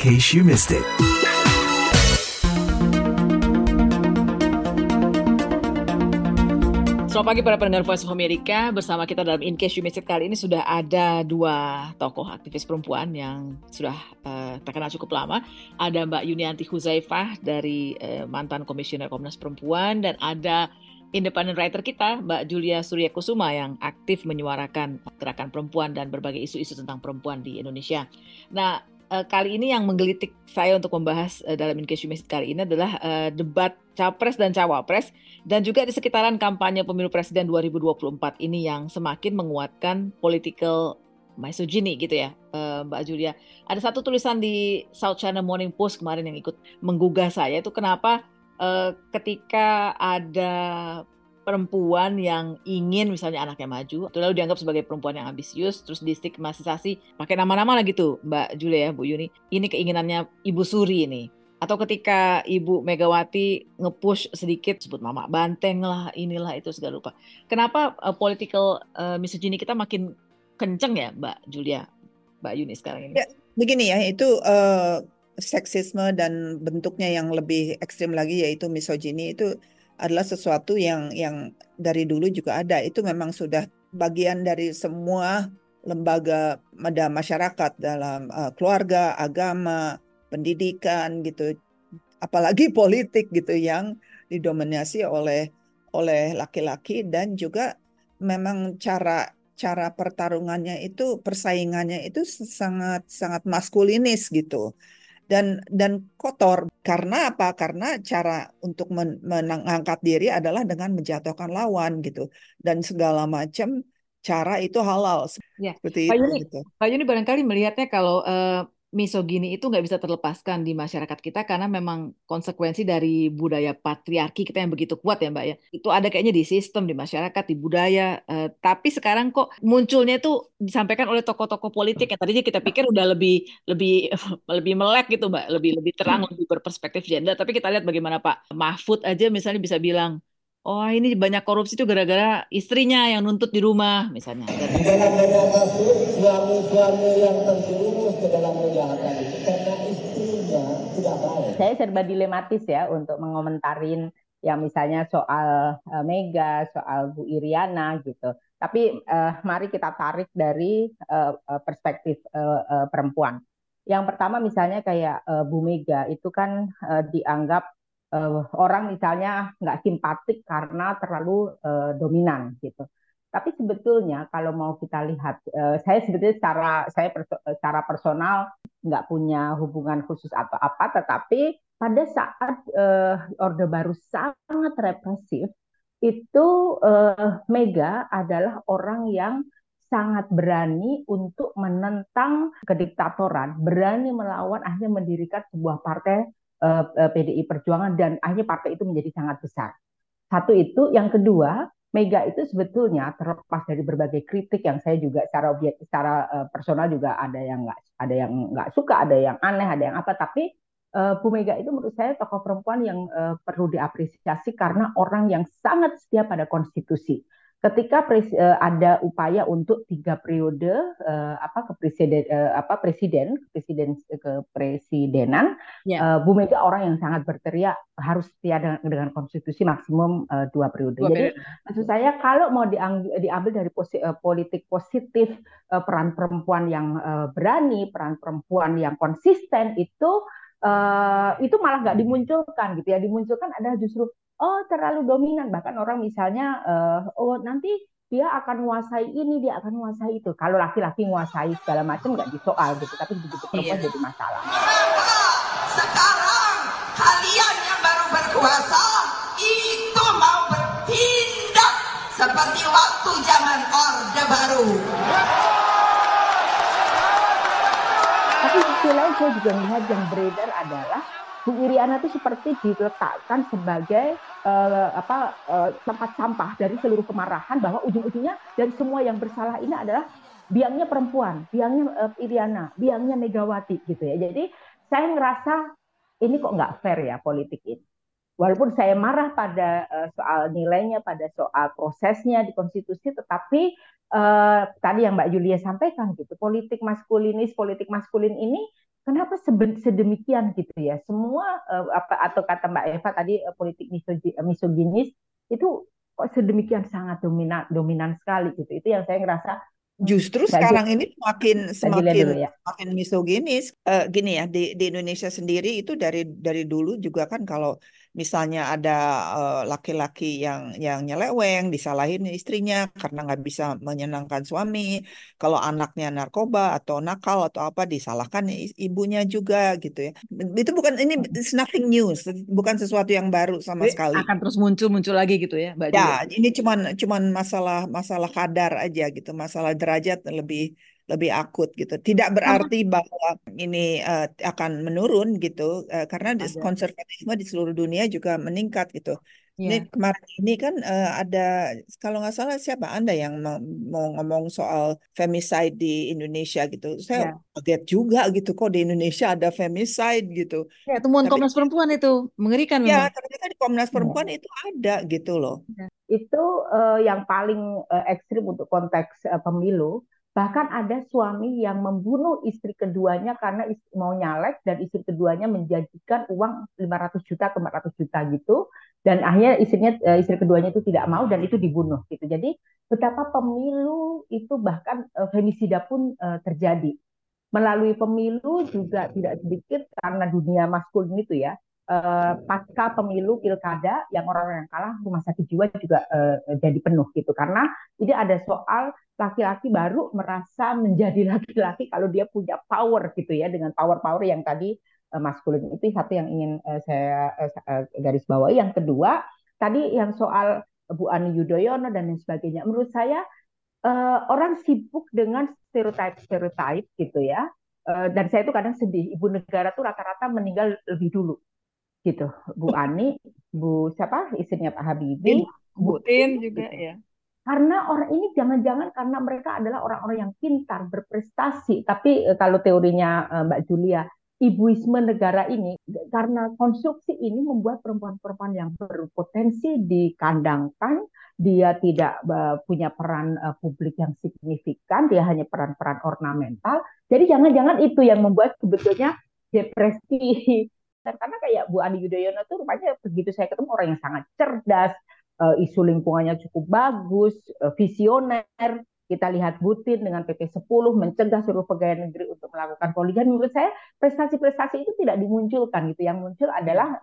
case you missed it. Selamat pagi para pendengar Voice of America. Bersama kita dalam In Case You Missed It kali ini sudah ada dua tokoh aktivis perempuan yang sudah terkenal cukup lama. Ada Mbak Yunianti Huzaifah dari mantan Komisioner Komnas Perempuan, dan ada independent writer kita Mbak Julia Surya Kusuma yang aktif menyuarakan gerakan perempuan dan berbagai isu-isu tentang perempuan di Indonesia. Nah, kali ini yang menggelitik saya untuk membahas dalam In Case You Missed It kali ini adalah debat Capres dan Cawapres, dan juga di sekitaran kampanye pemilu presiden 2024 ini yang semakin menguatkan political misogyny gitu ya, Mbak Julia. Ada satu tulisan di South China Morning Post kemarin yang ikut menggugah saya, itu kenapa ketika ada perempuan yang ingin misalnya anaknya maju, itu lalu dianggap sebagai perempuan yang ambisius, terus distigmatisasi pakai nama-nama lah gitu, Mbak Julia ya, Bu Yuni. Ini keinginannya Ibu Suri ini. Atau ketika Ibu Megawati nge-push sedikit, sebut Mama Banteng lah, inilah itu segala lupa. Kenapa political misogyny kita makin kenceng ya, Mbak Julia, Mbak Yuni sekarang ini? Ya, begini ya, itu seksisme dan bentuknya yang lebih ekstrim lagi yaitu misogyni itu adalah sesuatu yang dari dulu juga ada. Itu memang sudah bagian dari semua lembaga masyarakat dalam keluarga, agama, pendidikan gitu, apalagi politik gitu yang didominasi oleh laki-laki, dan juga memang cara pertarungannya itu, persaingannya itu sangat sangat maskulinis gitu, dan kotor. Karena apa? Karena cara untuk mengangkat diri adalah dengan menjatuhkan lawan gitu, dan segala macam cara itu halal Ya, seperti Pak itu Yuni, gitu. Pak Yuni barangkali melihatnya kalau misogini itu nggak bisa terlepaskan di masyarakat kita karena memang konsekuensi dari budaya patriarki kita yang begitu kuat ya Mbak ya. Itu ada kayaknya di sistem, di masyarakat, di budaya. Tapi sekarang kok munculnya itu disampaikan oleh tokoh-tokoh politik yang tadinya kita pikir udah lebih lebih lebih melek gitu Mbak, lebih terang, lebih berperspektif gender. Tapi kita lihat bagaimana Pak Mahfud aja misalnya bisa bilang, oh ini banyak korupsi itu gara-gara istrinya yang nuntut di rumah misalnya. Di dalam banyak kasus suami-suami yang terjerumus ke dalam kejahatan itu karena istrinya tidak baik. Saya serba dilematis ya untuk mengomentarin yang misalnya soal Mega, soal Bu Iriana gitu. Tapi mari kita tarik dari perspektif perempuan. Yang pertama misalnya kayak Bu Mega itu kan dianggap orang misalnya nggak simpatik karena terlalu dominan gitu. Tapi sebetulnya kalau mau kita lihat, saya sebetulnya secara personal nggak punya hubungan khusus atau apa, tetapi pada saat Orde Baru sangat represif, itu Mega adalah orang yang sangat berani untuk menentang kediktatoran, berani melawan, akhirnya mendirikan sebuah partai PDI Perjuangan, dan akhirnya partai itu menjadi sangat besar. Satu itu, yang kedua, Mega itu sebetulnya terlepas dari berbagai kritik yang saya juga secara personal juga ada yang nggak suka, ada yang aneh, ada yang apa. Tapi Bu Mega itu menurut saya tokoh perempuan yang perlu diapresiasi karena orang yang sangat setia pada konstitusi. Ketika ada upaya untuk 3 periode kepresidenan, Ya. Bu Mega orang yang sangat berteriak harus setia dengan konstitusi maksimum 2 periode. Jadi maksud saya kalau mau diambil dari politik positif, peran perempuan yang berani, peran perempuan yang konsisten itu malah nggak dimunculkan gitu ya. Dimunculkan adalah justru terlalu dominan, bahkan orang misalnya nanti dia akan menguasai ini, dia akan menguasai itu. Kalau laki-laki menguasai segala macam nggak disoal gitu, tapi begitu perempuan jadi masalah. Sekarang kalian yang baru berkuasa itu mau bertindak seperti waktu zaman Orde Baru. Tapi sisi lain saya juga melihat yang beredar adalah Bu Iriana itu seperti diletakkan sebagai tempat sampah dari seluruh kemarahan, bahwa ujung-ujungnya dari semua yang bersalah ini adalah biangnya perempuan, biangnya Iriana, biangnya Megawati gitu ya. Jadi saya ngerasa ini kok nggak fair ya politik ini. Walaupun saya marah pada soal nilainya, pada soal prosesnya di konstitusi, tetapi tadi yang Mbak Julia sampaikan gitu, politik maskulin ini kenapa sedemikian gitu ya? Semua atau kata Mbak Eva tadi politik misoginis itu kok sedemikian sangat dominan sekali gitu. Itu yang saya ngerasa Justru Mbak sekarang ini semakin Julia semakin dulu ya. semakin misoginis. Gini ya, di Indonesia sendiri itu dari dulu juga kan kalau misalnya ada laki-laki yang nyeleweng, disalahin istrinya karena nggak bisa menyenangkan suami. Kalau anaknya narkoba atau nakal atau apa, disalahkan ibunya juga gitu ya. Itu bukan, ini it's nothing new, bukan sesuatu yang baru sama Jadi sekali. akan terus muncul lagi gitu ya, Mbak Ya, Julia. ini cuman masalah masalah kadar aja gitu, masalah derajat lebih lebih akut gitu. Tidak Sama berarti bahwa ini akan menurun gitu, karena ada. konservatisme di seluruh dunia juga meningkat gitu. Ini Ya, kemarin ini kan ada, kalau nggak salah siapa Anda yang mau ngomong soal femicide di Indonesia gitu. Saya ya. kaget juga gitu, kok di Indonesia ada femicide gitu. Ya, temuan Tapi Komnas Perempuan itu mengerikan ya memang. ternyata di Komnas Perempuan Ya. itu ada gitu loh. Ya. Itu yang paling ekstrim untuk konteks pemilu. Bahkan ada suami yang membunuh istri keduanya karena mau nyalek dan istri keduanya menjanjikan uang 500 juta ke 400 juta gitu. Dan akhirnya istri keduanya itu tidak mau dan itu dibunuh gitu. Jadi betapa pemilu itu bahkan femisida pun terjadi. Melalui pemilu juga tidak sedikit karena dunia maskulin itu ya, pasca pemilu pilkada yang orang-orang yang kalah rumah sakit jiwa juga jadi penuh gitu karena ini ada soal laki-laki baru merasa menjadi laki-laki kalau dia punya power gitu ya, dengan power-power yang tadi maskulin. Itu satu yang ingin saya garis bawahi. Yang kedua tadi yang soal Bu Ani Yudhoyono dan lain sebagainya, menurut saya orang sibuk dengan stereotip gitu ya. Dan saya itu kadang sedih, ibu negara tuh rata-rata meninggal lebih dulu gitu. Bu Ani, Bu siapa istrinya Pak Tin, Habibie, Bu Tin Tin juga gitu. ya. Karena orang ini jangan-jangan karena mereka adalah orang-orang yang pintar, berprestasi. Tapi kalau teorinya Mbak Julia, ibuisme negara ini, karena konstruksi ini membuat perempuan-perempuan yang berpotensi dikandangkan, dia tidak punya peran publik yang signifikan, dia hanya peran-peran ornamental. Jadi jangan-jangan itu yang membuat sebetulnya depresi. Dan karena kayak Bu Ani Yudhoyono itu rupanya begitu saya ketemu orang yang sangat cerdas, isu lingkungannya cukup bagus, visioner. Kita lihat Putin dengan PP 10 mencegah seluruh pegawai negeri untuk melakukan poligami. Menurut saya prestasi-prestasi itu tidak dimunculkan gitu. Yang muncul adalah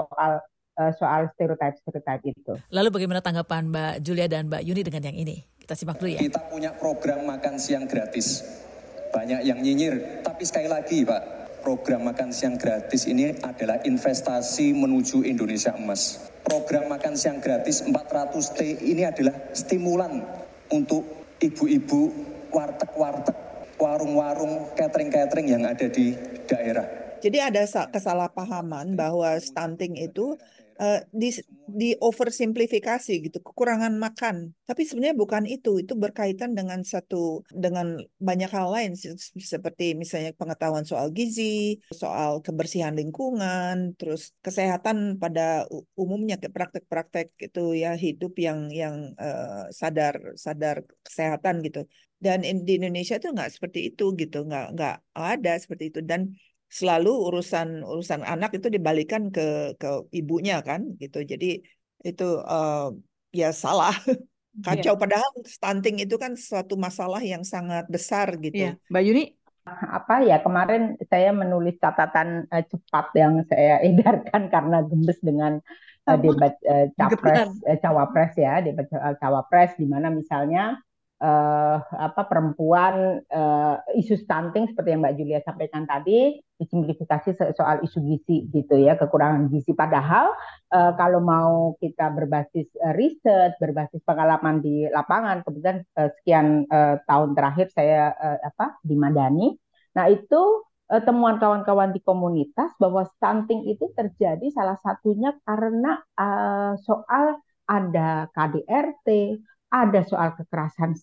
soal stereotip itu. Lalu bagaimana tanggapan Mbak Julia dan Mbak Yuni dengan yang ini? Kita simak dulu ya. Kita punya program makan siang gratis. Banyak yang nyinyir, tapi sekali lagi Pak, program makan siang gratis ini adalah investasi menuju Indonesia emas. Program makan siang gratis 400T ini adalah stimulan untuk ibu-ibu warteg-warteg, warung-warung, catering-catering yang ada di daerah. Jadi ada kesalahpahaman bahwa stunting itu di oversimplifikasi gitu, kekurangan makan. Tapi sebenarnya bukan itu berkaitan dengan banyak hal lain seperti misalnya pengetahuan soal gizi, soal kebersihan lingkungan, terus kesehatan pada umumnya, praktek-praktek itu ya, hidup yang sadar kesehatan gitu. Dan di Indonesia itu nggak seperti itu gitu, nggak ada seperti itu. Dan selalu urusan anak itu dibalikan ke ibunya kan gitu. Jadi itu ya salah, kacau. Padahal stunting itu kan suatu masalah yang sangat besar gitu. Iya, Mbak Yuni. Apa ya, kemarin saya menulis catatan cepat yang saya edarkan karena gemes dengan debat cawapres ya, debat cawapres di mana misalnya perempuan isu stunting seperti yang Mbak Julia sampaikan tadi disimplifikasi soal isu gizi gitu ya, kekurangan gizi. Padahal kalau mau kita berbasis riset, berbasis pengalaman di lapangan, kemudian sekian tahun terakhir saya di Madani. Nah itu temuan kawan-kawan di komunitas bahwa stunting itu terjadi salah satunya karena soal ada KDRT, ada soal kekerasan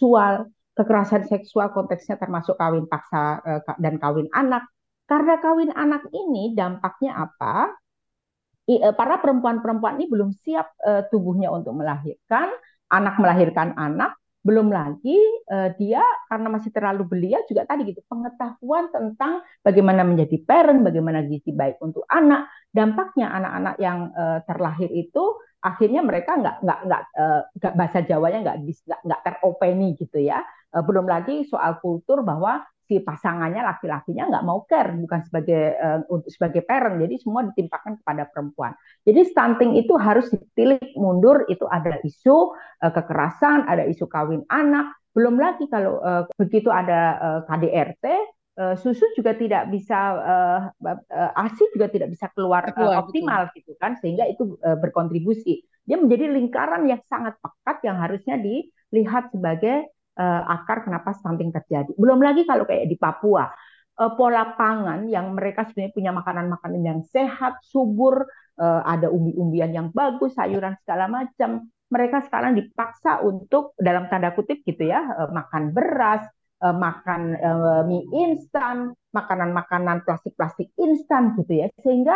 seksual konteksnya termasuk kawin paksa dan kawin anak. Karena kawin anak ini dampaknya apa? Para perempuan-perempuan ini belum siap tubuhnya untuk melahirkan anak, Belum lagi dia karena masih terlalu belia juga tadi gitu, pengetahuan tentang bagaimana menjadi parent, bagaimana gizi baik untuk anak. Dampaknya anak-anak yang terlahir itu akhirnya mereka nggak bahasa Jawanya nggak teropeni gitu ya. Belum lagi soal kultur bahwa si pasangannya laki-lakinya nggak mau care, bukan sebagai parent, jadi semua ditimpakan kepada perempuan. Jadi stunting itu harus ditilik mundur, itu ada isu kekerasan, ada isu kawin anak, belum lagi kalau begitu ada KDRT, susu juga tidak bisa, ASI juga tidak bisa keluar optimal gitu kan, sehingga itu berkontribusi. Dia menjadi lingkaran yang sangat pekat yang harusnya dilihat sebagai akar kenapa stunting terjadi. Belum lagi kalau kayak di Papua, pola pangan yang mereka sebenarnya punya makanan-makanan yang sehat, subur, ada umbi-umbian yang bagus, sayuran segala macam. Mereka sekarang dipaksa untuk dalam tanda kutip gitu ya, makan beras, makan mie instan, makanan-makanan plastik-plastik instan gitu ya, sehingga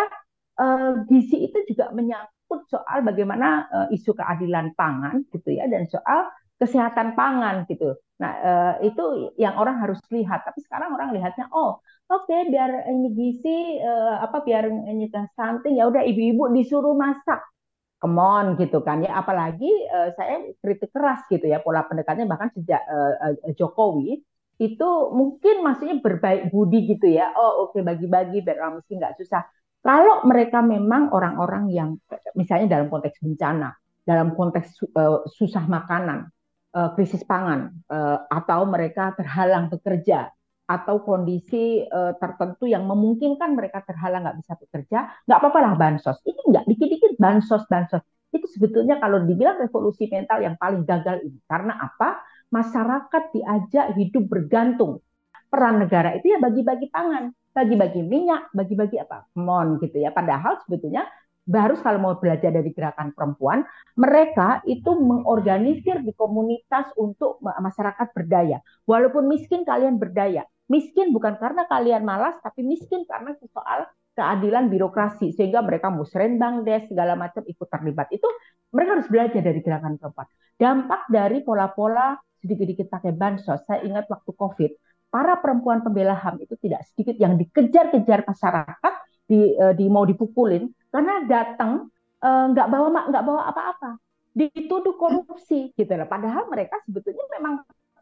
gizi itu juga menyangkut soal bagaimana isu keadilan pangan gitu ya, dan soal kesehatan pangan gitu. Nah, itu yang orang harus lihat. Tapi sekarang orang lihatnya, oh, oke, biar ini gizi biar ini stunting, ya udah ibu-ibu disuruh masak. Come on gitu kan ya. Apalagi saya kritik keras gitu ya pola pendekatannya, bahkan sejak Jokowi itu mungkin maksudnya berbaik budi gitu ya. Oh, oke, bagi-bagi biar orang miskin nggak susah. Kalau mereka memang orang-orang yang misalnya dalam konteks bencana, dalam konteks susah makanan, krisis pangan, atau mereka terhalang bekerja, atau kondisi tertentu yang memungkinkan mereka terhalang nggak bisa bekerja, nggak apa-apa lah bansos. Ini nggak dikit-dikit bansos. Itu sebetulnya kalau dibilang revolusi mental yang paling gagal ini. Karena apa? Masyarakat diajak hidup bergantung. Peran negara itu ya bagi-bagi pangan, bagi-bagi minyak, bagi-bagi apa? Mon gitu ya. Padahal sebetulnya baru kalau mau belajar dari gerakan perempuan, mereka itu mengorganisir di komunitas untuk masyarakat berdaya. Walaupun miskin, kalian berdaya. Miskin bukan karena kalian malas, tapi miskin karena soal keadilan birokrasi. Sehingga mereka musrenbang des, segala macam ikut terlibat. Itu mereka harus belajar dari gerakan perempuan. Dampak dari pola-pola sedikit-sedikit pakai bansos. Saya ingat waktu COVID, para perempuan pembela HAM itu tidak sedikit yang dikejar-kejar masyarakat, mau dipukulin karena datang nggak bawa apa-apa, dituduh korupsi gitu lah. Padahal mereka sebetulnya memang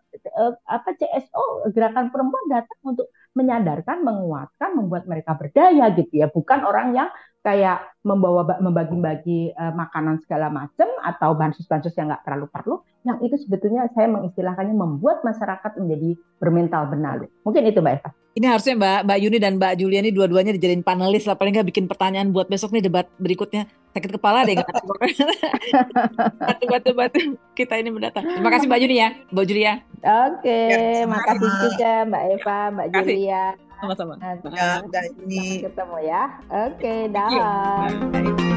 CSO gerakan perempuan datang untuk menyadarkan, menguatkan, membuat mereka berdaya gitu ya, bukan orang yang kayak membagi-bagi makanan segala macam atau bansos-bansos yang nggak terlalu perlu, yang itu sebetulnya saya mengistilahkannya membuat masyarakat menjadi bermental benalu. Mungkin itu Mbak Eva. Ini harusnya Mbak Yuni dan Mbak Julia ini dua-duanya dijadiin panelis lah, paling nggak bikin pertanyaan buat besok nih debat berikutnya. Sakit kepala deh batu kita ini mendatang. Terima kasih Mbak Yuni ya, Mbak Julia. Oke, makasih juga Mbak Eva, Mbak Julia. Sama-sama. Sampai ketemu ya. Oke, dah.